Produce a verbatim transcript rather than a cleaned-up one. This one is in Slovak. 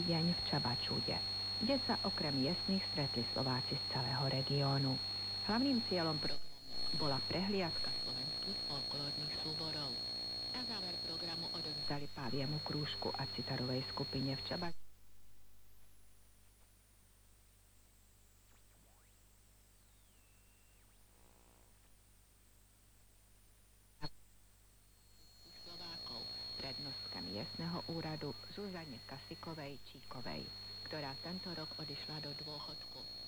deň v Čabačúde, kde sa okrem miestnych stretli Slováci z celého regiónu. Hlavným cieľom programu bola prehliadka slovenských folklórnych súborov. Na záver programu odovzdali Páviemu krúžku a citarovej skupine v Čabačúde prednostka miestneho úradu Zuzane Kasikovej Číkovej, ktorá tento rok odišla do dôchodku.